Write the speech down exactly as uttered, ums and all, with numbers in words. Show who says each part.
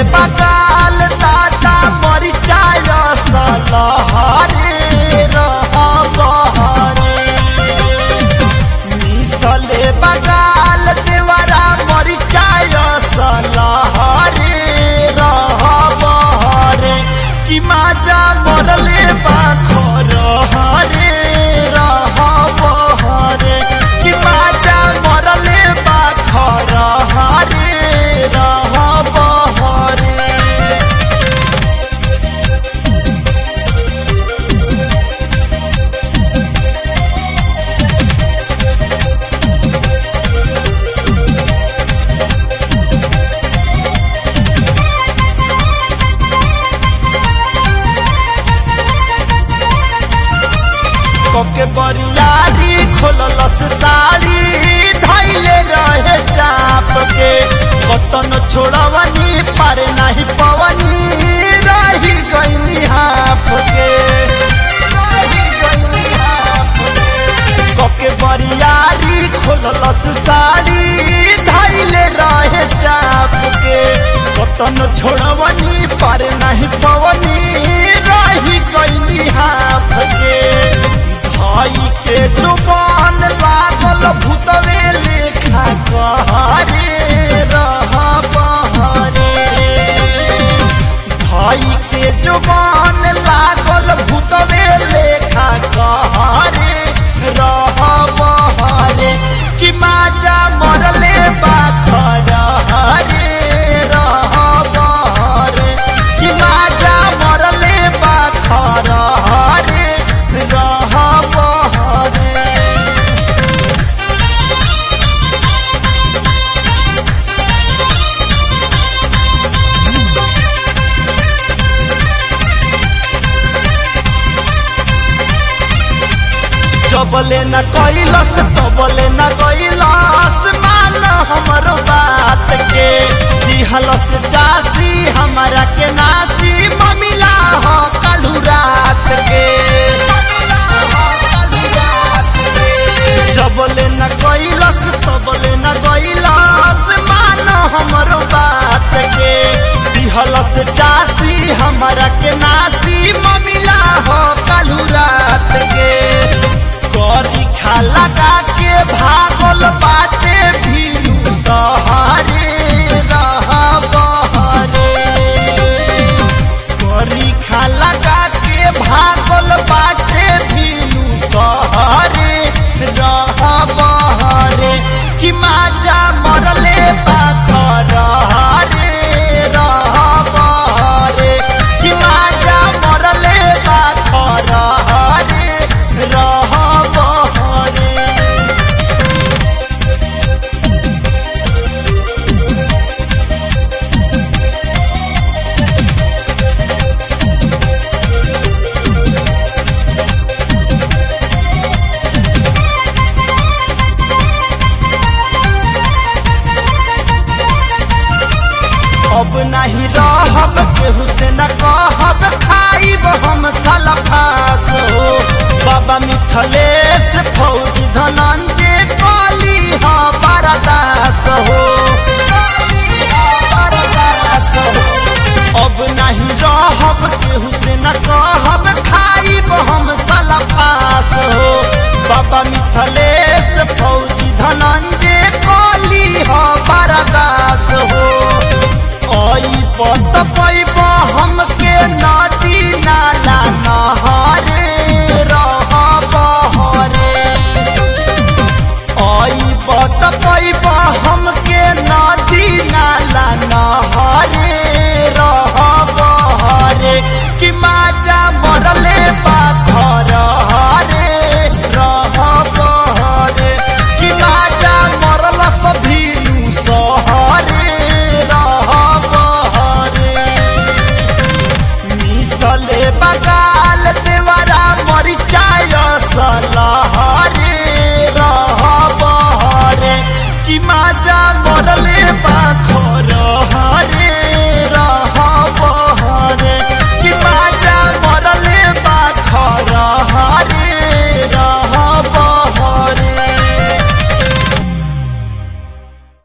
Speaker 1: बगाल दादा मरिचाय सलहरे रहबहरे मिसले बगाल देवरा मरिचाय सलहरे रहबहरे कि माजा मरले बाखर हरे रहबहरे कि माजा मरले बाखर हरे रहबहरे कोके बरियारी खोललस साड़ी धैले रहे चाप के कतन छोड़वनी पर नहीं पवनी रही गईनी हाफ के रही गईनी हाफ के कोके बरियारी खोललस साड़ी धैले रहे चाप के कतन छोड़वनी पर नहीं पवनी रही गईनी हाफ के भाई के जुबान लागल भूतवे लेखा कहरे रहबहरे भाई के जुबान लागल भूतवे लेखा कहरे रहबहरे कि माजा मरले बाखर हरे रहबहरे कि माजा मरले बाखर हरे रहबहरे जबले न कैलस तबले न कैलस मान हमरो बात के दिहलस चासी हमारा के नासी ममिला हो कलू रात के जबले न कैलस तबले न कैलस मान हमरो बात के दिहलस चासी हमारा के नासी ममिला हो कलू रात के करी खा लगा के भागल बाटे भीलू सहरे रहबहरे करी खा लगा के भागल बाटे भीलू सहरे रहबहरे कि माजा मरले बाखर हरे रहबहरे कि माजा मरले बाखर हरे रहबहरे अब नहीं रहब केहू से न कहब खाइब हम सलफास हो बाबा मिथलेश फौजी धनंजय काली हा बरदास हो अब नहीं रहब केहू से न कहब खाइब हम सलफास हो बाबा मिथलेश फौजी धनंजय काली हा बरदास हो आई पत पैब हमके नदी नाला नहरे रहबहरे आई पत पैब हमके नदी नाला नहरे रहबहरे कि माजा मरले बाखर हरे रहबहरे कि माजा मरलस भीलू सहरे मिसले बगाल देवरा मरिचाय सलहरे रहबहरे कि माजा मरले बा